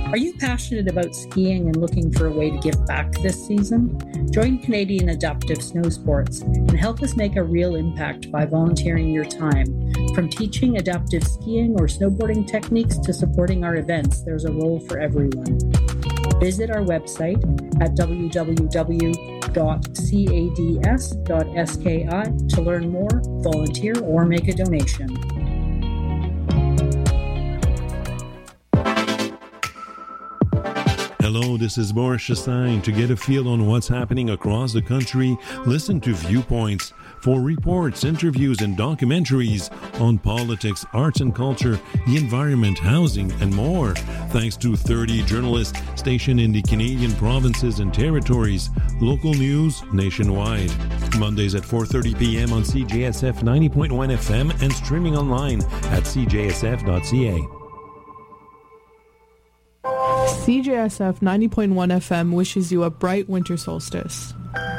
Are you passionate about skiing and looking for a way to give back this season? Join Canadian Adaptive Snow Sports and help us make a real impact by volunteering your time. From teaching adaptive skiing or snowboarding techniques to supporting our events, there's a role for everyone. Visit our website at www.cads.ski to learn more, volunteer, or make a donation. Hello, this is Boris Chastain. To get a feel on what's happening across the country, listen to Viewpoints for reports, interviews, and documentaries on politics, arts and culture, the environment, housing, and more. Thanks to 30 journalists stationed in the Canadian provinces and territories. Local news nationwide. Mondays at 4:30 p.m. on CJSF 90.1 FM and streaming online at cjsf.ca. CJSF 90.1 FM wishes you a bright winter solstice.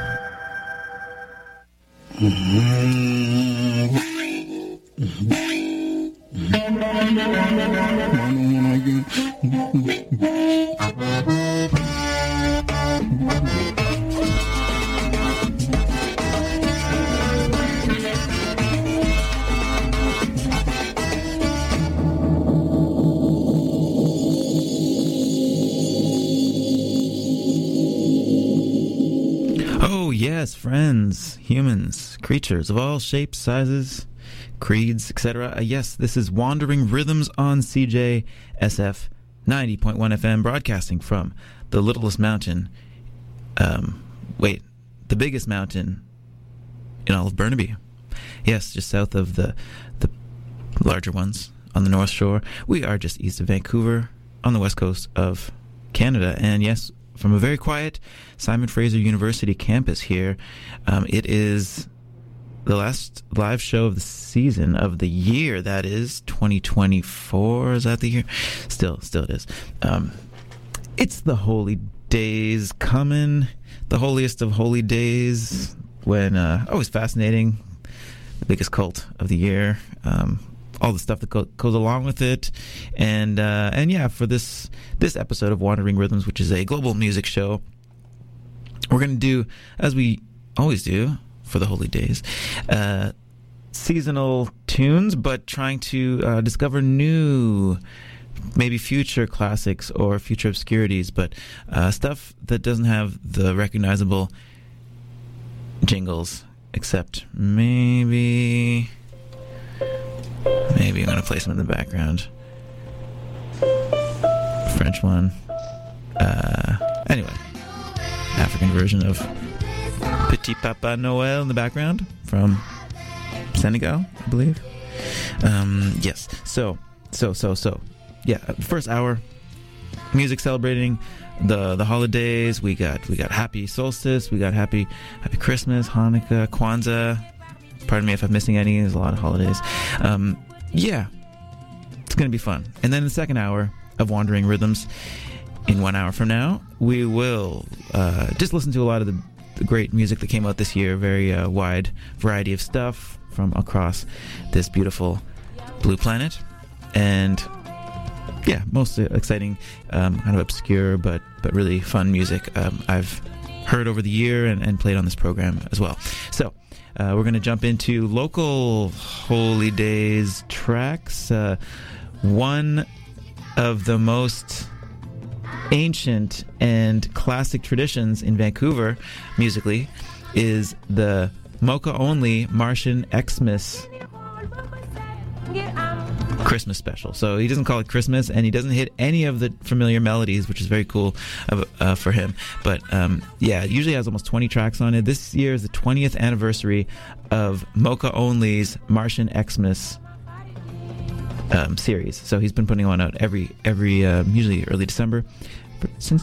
Yes, friends, humans, creatures of all shapes, sizes, creeds, etc. Yes, this is Wandering Rhythms on CJSF 90.1 FM, broadcasting from the littlest mountain, the biggest mountain in all of Burnaby. Yes, just south of the larger ones on the North Shore. We are just east of Vancouver on the west coast of Canada. And yes, from a very quiet Simon Fraser University campus here. It is the last live show of the season, of the year, that is 2024. Is that the year? Still it is. It's the holy days coming, the holiest of holy days, when always fascinating, the biggest cult of the year, all the stuff that goes along with it, and yeah, for this episode of Wandering Rhythms, which is a global music show, we're going to do, as we always do for the holy days, seasonal tunes, but trying to discover new, maybe future classics or future obscurities, but stuff that doesn't have the recognizable jingles, except maybe I'm going to play some in the background. French one. Anyway, African version of Petit Papa Noel in the background from Senegal, I believe. Yes. So. Yeah, first hour, music celebrating the holidays. We got Happy Solstice. We got Happy Christmas, Hanukkah, Kwanzaa. Pardon me if I'm missing any. There's a lot of holidays. Yeah, it's going to be fun. And then the second hour of Wandering Rhythms, in 1 hour from now, we will just listen to a lot of the great music that came out this year. Very wide variety of stuff from across this beautiful blue planet. And yeah, most exciting, kind of obscure but really fun music I've heard over the year and played on this program as well. So we're going to jump into local holy days tracks. One of the most ancient and classic traditions in Vancouver musically is the Mocha-only Martian Xmas Christmas special. So he doesn't call it Christmas, and he doesn't hit any of the familiar melodies, which is very cool for him. But yeah, it usually has almost 20 tracks on it. This year is the 20th anniversary of Mocha-only's Martian Xmas series. So he's been putting one out every usually early December since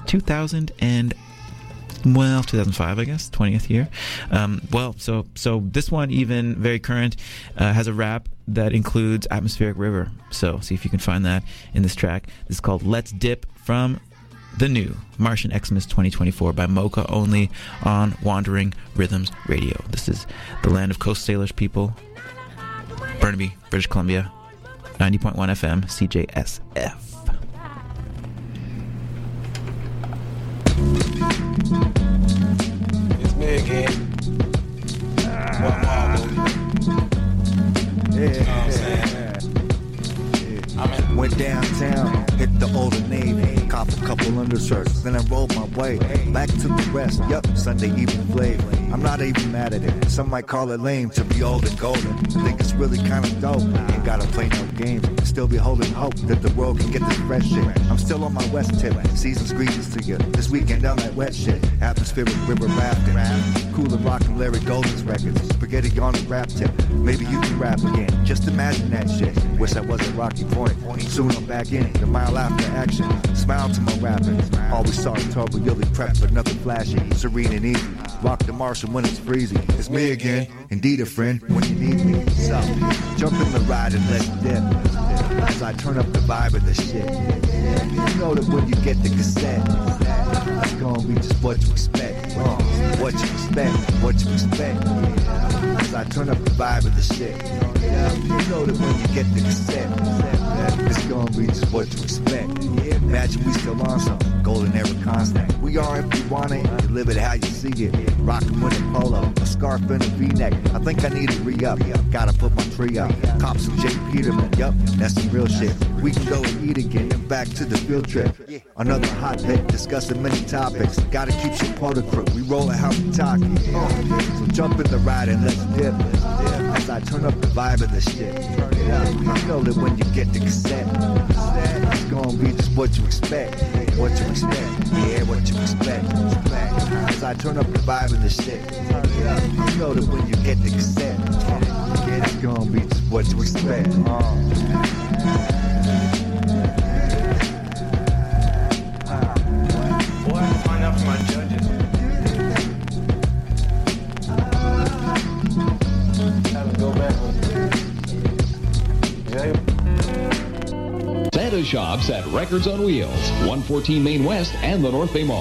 2005, I guess, 20th year. So this one, even very current, has a rap that includes Atmospheric River. So see if you can find that in this track. This is called Let's Dip, from the new Martian Xmas 2024 by Mocha-only on Wandering Rhythms Radio. This is the land of Coast Salish people, Burnaby, British Columbia, 90.1 FM, CJSF. downtown, hit the Old Navy, cop a couple undershirts, then I rolled my way back to the rest. Yup, Sunday evening flavor. I'm not even mad at it. Some might call it lame to be old and golden. I think it's really kind of dope. Ain't gotta play no games. Still be holding hope that the world can get this fresh shit. I'm still on my west tip. Season's greetings to you. This weekend on that wet shit. Atmospheric river rafting. Cool and rockin' Larry Golden's records. Spaghetti on the rap tip. Maybe you can rap again. Just imagine that shit. Wish I was at Rocky Point. Soon I'm back in. The mile after action. Smile to my rapping. Always saw it turbo, really prepped, but nothing flashy. Serene and easy. Rock the Marshall when it's freezing. It's me again. Indeed a friend when you need me. So, jump in the ride and let's dip. As I turn up the vibe of the shit. You know that when you get the cassette, it's gonna be just what you expect. What you expect, what you expect. As I turn up the vibe of the shit. You know that when you get the cassette, it's gonna be just what you expect. Imagine we still on some golden era constant. We are if you want it, you live it how you see it. Rockin' with a polo, a scarf and a V-neck. I think I need to re-up. Gotta put my tree up. Cop some J. Peterman. Yup, that's some real shit. We can go and eat again and back to the field trip. Another hot pick, discussing many topics. Gotta keep shit part of crew. We roll it how we talk. So jump in the ride and let's dip. As I turn up the vibe of the shit. You know that when you get the cassette, it's gonna be just what you expect. What you expect. Yeah, what you expect. As I turn up the vibe of the shit. You know that when you get the cassette, it's gonna be just what you expect. Boy, I find out from my judges. Have to go back. Santa shops at Records on Wheels, 114 Main West and the North Bay Mall.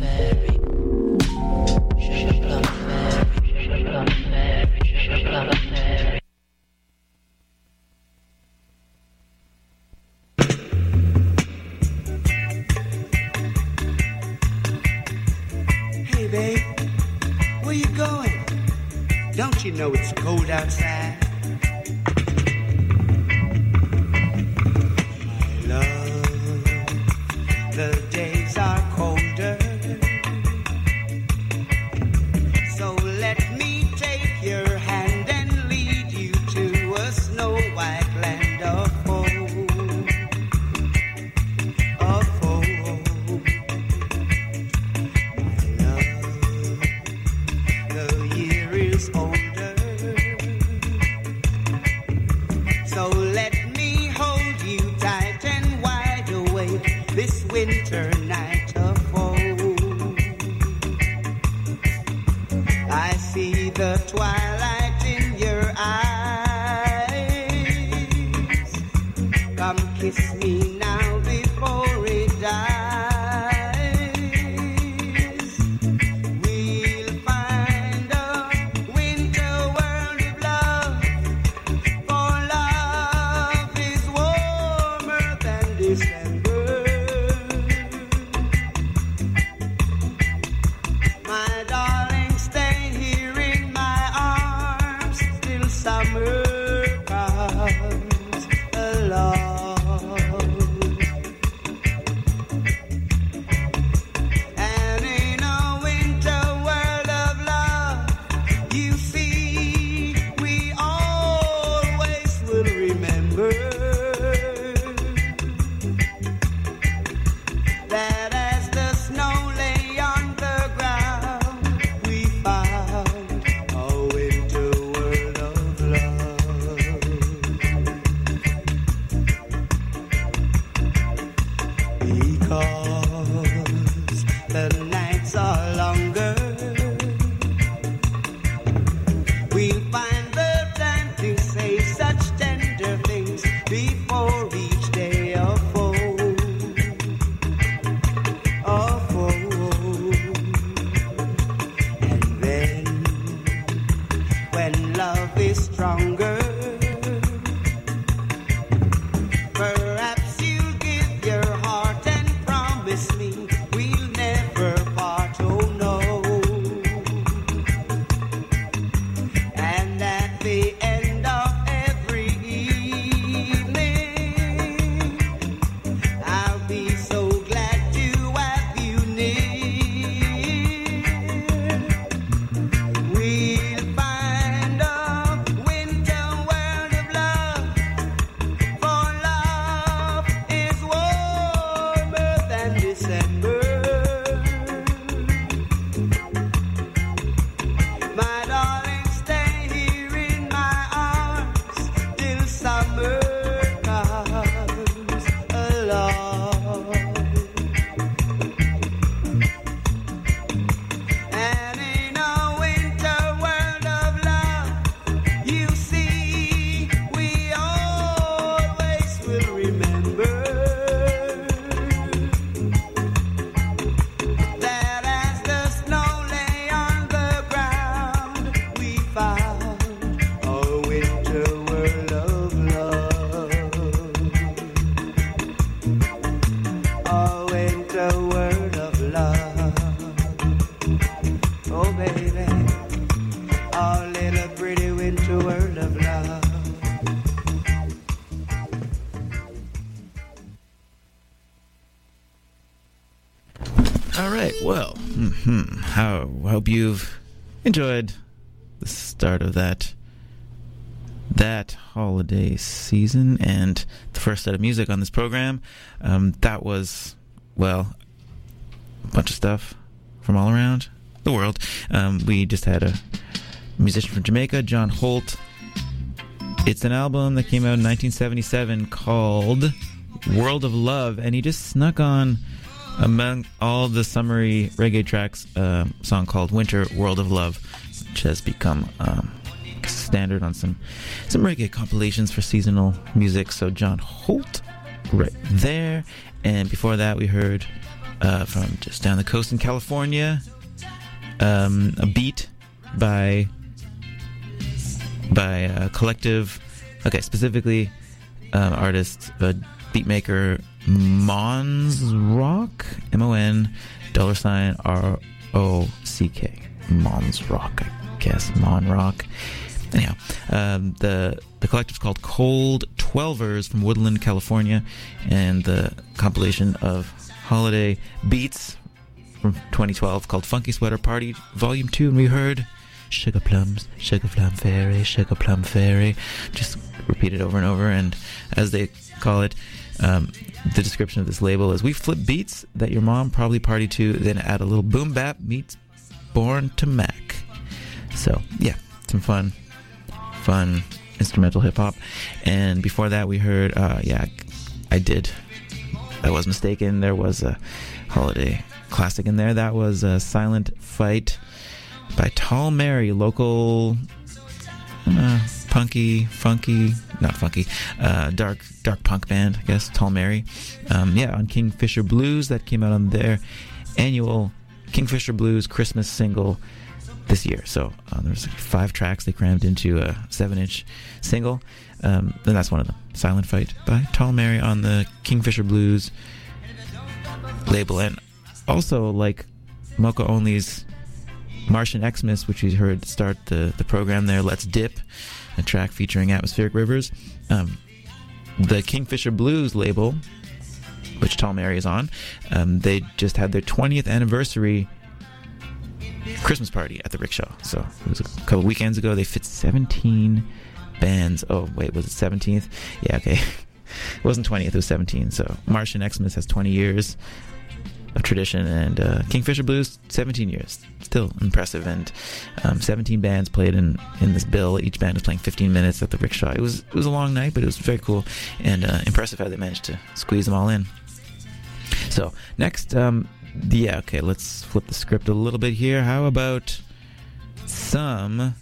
Hey, babe, where you going? Don't you know it's cold outside? My love, the days are colder. So let me take your hand and lead you to a snow white land of hope. Of hope. My love, the year is older. So let me hold you tight and wide awake this winter night of hope. I see the twilight in your eyes. Come kiss me now before it dies. We'll find a winter world of love, for love is warmer than December. My darling, stay here in my arms till summer comes along. And in a winter world of love, you see, we always will remember that as the snow lay on the ground, we found a winter world of love. Because the nights are longer, we'll find the time to say such tender things before each day of woe. Of woe. And then, when love is stronger, perhaps you'll give your heart and promise me we'll never part, oh no. And at the end of every evening, I'll be so glad to have you near. We'll find a winter world of love, for love is warmer than December. My darling, stay here in my arms till summer comes along. And in a winter world of love, you see, we always will remember that as the snow lay on the ground, we found a winter world of love. A winter world of love. Oh, baby, a little pretty winter world of love. All right, well, I hope you've enjoyed the start of that holiday season and the first set of music on this program. That was, well, a bunch of stuff from all around the world. We just had a musician from Jamaica, John Holt. It's an album that came out in 1977 called World of Love, and he just snuck on, among all the summery reggae tracks, a song called Winter World of Love, which has become standard on some reggae compilations for seasonal music. So John Holt right there. And before that we heard from just down the coast in California. A beat by a collective, specifically artist, beatmaker Mons Rock, MON$ROCK, Mons Rock, I guess, Mon Rock. Anyhow, the collective's called Cold Twelvers from Woodland, California, and the compilation of holiday beats from 2012 called Funky Sweater Party Volume 2, and we heard Sugar Plums, Sugar Plum Fairy, Sugar Plum Fairy, just repeated over and over. And as they call it, the description of this label is, we flip beats that your mom probably partied to, then add a little boom bap meets Born to Mac. So yeah, some fun instrumental hip hop. And before that we heard I was mistaken, there was a holiday classic in there. That was Silent Fight by Tall Mary, local dark punk band, I guess, Tall Mary. On Kingfisher Blues, that came out on their annual Kingfisher Blues Christmas single this year. So there's 5 tracks they crammed into a 7-inch single, and that's one of them, Silent Fight by Tall Mary on the Kingfisher Blues label. And also, like Mocha Only's Martian Xmas, which we heard start the program there, Let's Dip, a track featuring Atmospheric Rivers. The Kingfisher Blues label, which Tall Mary is on, they just had their 20th anniversary Christmas party at the Rickshaw. So it was a couple weekends ago. They fit 17 bands. Oh, wait, was it 17th? Yeah, okay. It wasn't 20th, it was 17. So Martian Xmas has 20 years of tradition, and Kingfisher Blues 17 years, still impressive. And 17 bands played in this bill. Each band was playing 15 minutes at the Rickshaw. It was a long night, but it was very cool and impressive how they managed to squeeze them all in. So next, let's flip the script a little bit here. How about some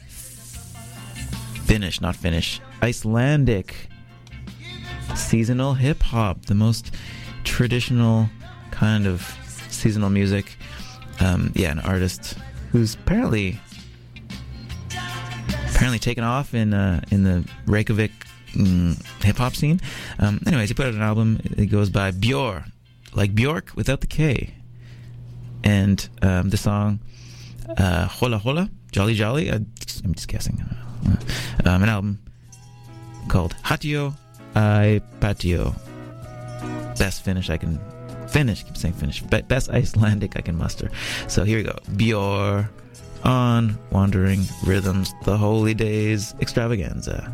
Icelandic seasonal hip hop, the most traditional kind of seasonal music. An artist who's apparently taken off in the Reykjavik hip hop scene. Anyways, he put out an album. It goes by Björk, like Bjork without the K. And the song Hola Hola, Jolly Jolly, I'm just guessing. An album called Hatio I Patio. Best Finnish I can finish. Keep saying Finnish. Best Icelandic I can muster. So here we go. Björk on Wandering Rhythms, the Holy Days Extravaganza.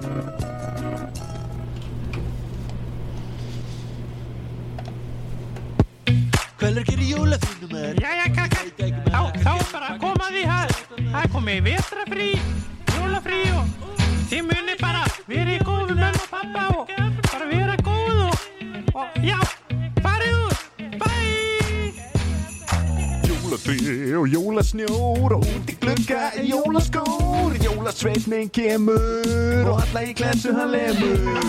Hvernig gerir jólafrínu maður? Jæja kaka, þá bara koma því hér. Það komið vetrafrí, jólafrí og þið munið bara verið góð með mamma og pappa og bara vera góð og já, farið út, bye! Jólafrí og jólasnjór og út í glugga jólaskór. Jólasveitnin kemur og alla í klessu hann lemur.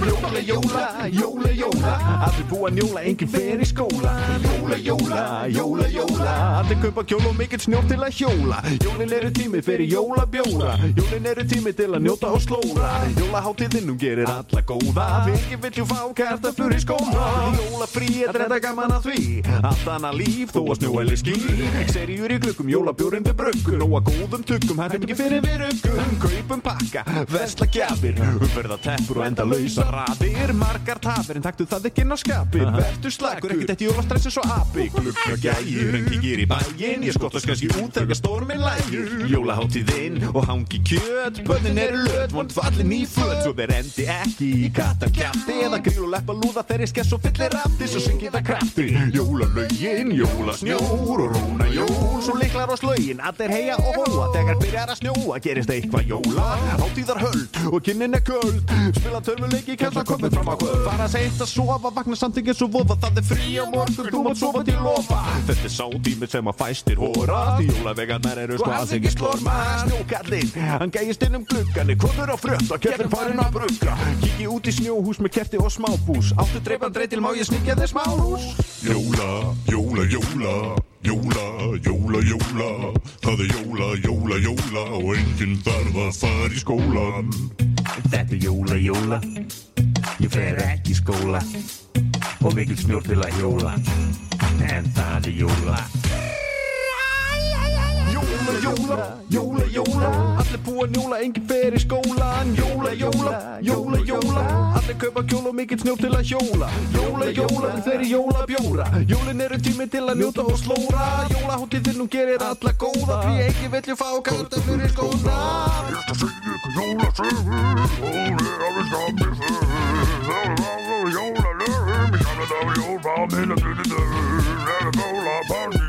Jóla, allir búa njóla, enginn fer í skóla. Jóla, allir kaupa kjól og mikill snjór til að hjóla. Jólin eru tími fyrir jólabjóra, jólin eru tími til að njóta og slóra. Jólahátíðin gerir alla góða, við viljum fá kartöflur í skóla. Jólafrí þetta gaman að því, allt annað líf þó að snjóæli skýr. Seríur í glukkum, jólabjórinn við bruggun og að góðum tuggum, hættum ekki fyrir virugum. Kaupum pakka, versla gjafir, umferða teppur og enda lausa raðir. Margar tafir en taktu það ekki inn á skapir. Vertu slagur, ekkert eitt jólastressi svo api. Glugga gægir, en kíkir í bæinn. Ég skottast kannski út þegar storminn lægir. Jólahátíðinn og hangi kjöt. Börnin eru löt, vond fallin í föt. Svo þeir endi ekki í katarkjafti eða gríl og leppa lúða þeir skess og fyllir rafti. Svo syngið það krafti. Jólalögin, jólasnjór og róna jól. Svo og lyklar og slögin, allir heia og hóa. Þegar byrjar að snjóa, gerist eitthvað jóla. Hátíðar höld og kynnin köld. Spila törfuleiki, kemsa komið fram á kvöld. Fara seint að sofa, vakna samt ekki svo voða. Það frí á morgun, þú mátt sofa til lofa. Þetta sá tími sem að fæstir hórast. Jólavegarnar eru alls ekki slorma. Snjókallinn, hann gægist inn glugganni. Komur á frönd og kertin farin að brugga. Kíki út í snjóhús með kerti og smábús. Áttu dreipan dreitil, má ég sníkja þér smáhús? Jóla, jóla, jóla. Jóla, jóla, jóla. Það jóla, jóla, jóla. Og enginn þarf að fara í skólan. Þetta jóla, jóla. Ég fer ekki í skóla. Og mikill snjór til að hjóla. En það jóla. Jóla, jóla, jóla, jóla. Allir búa njóla, enginn fer í skólan. Jóla, jóla, jóla, jóla. Allir kaupa kjól og mikill snjór til að hjóla. Jóla, jóla, þeir jóla bjóra. Jólin eru tími til að njóta og slóra. Jólahótíðin hún gerir alla góða. Því enginn vill fá kartöflur í skóna. Ég skal segja ykkur jólasögur. Og við alveg skammir þau. Það var jólalögum. Í gamla daga jólbáðin að sluti þau. Er að skóla partí.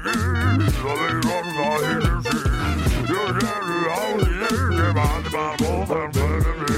Og þeir orða heilir sig. Ég eru á því ég var bara bóðan fyrir mig.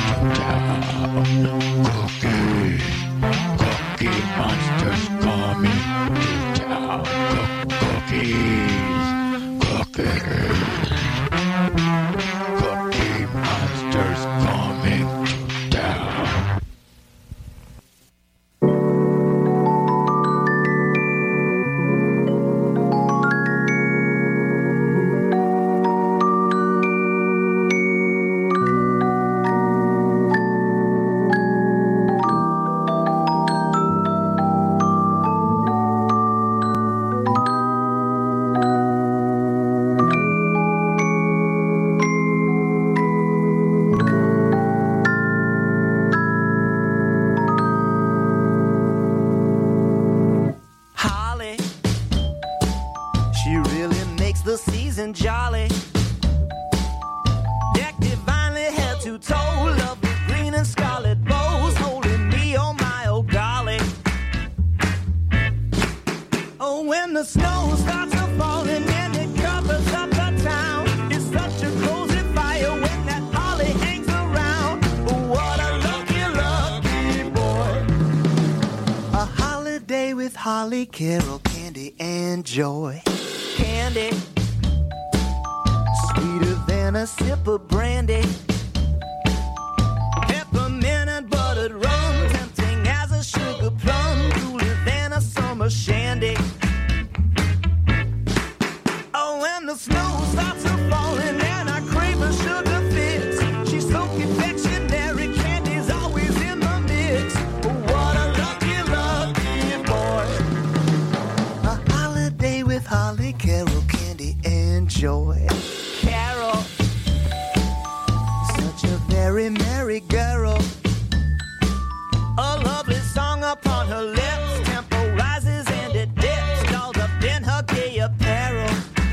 Cookie monsters coming the season jolly. Decked divinely head to toe, lovely green and scarlet bows, holding me, oh my, oh golly. Oh, when the snow starts a falling and it covers up the town, it's such a cozy fire when that holly hangs around. Oh, what a lucky, lucky boy. A holiday with holly, carol, candy, and joy. Candy, sweeter than a sip of brandy. Peppermint and buttered rum, tempting as a sugar plum, cooler than a summer shandy. Oh, when the snow starts a falling and I crave a sugar fix, she's so confectionary, candy's always in the mix. Oh, what a lucky, lucky boy. A holiday with holly, carol, candy, and joy. Carol, such a very merry girl. A lovely song upon her lips, tempo rises and it dips, dolled up in her gay apparel.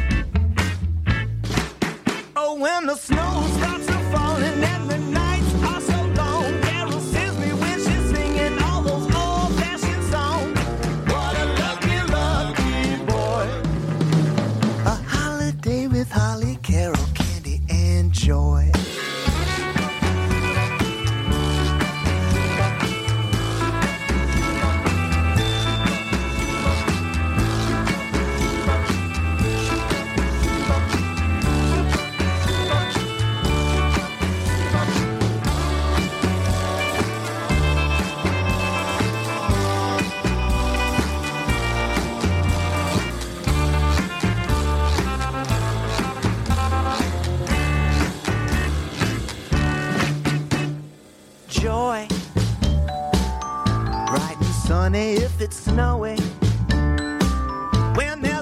Oh, when the snow starts to falling and the nights are so long, Carol sings me when she's singing all those old-fashioned songs. What a lucky, lucky boy. A holiday with holly, carol, candy, and joy. Joy, bright and sunny if it's snowy. When there